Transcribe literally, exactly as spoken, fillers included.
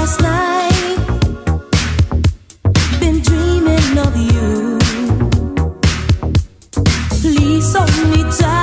last night. Been dreaming of you. Please hold me tight.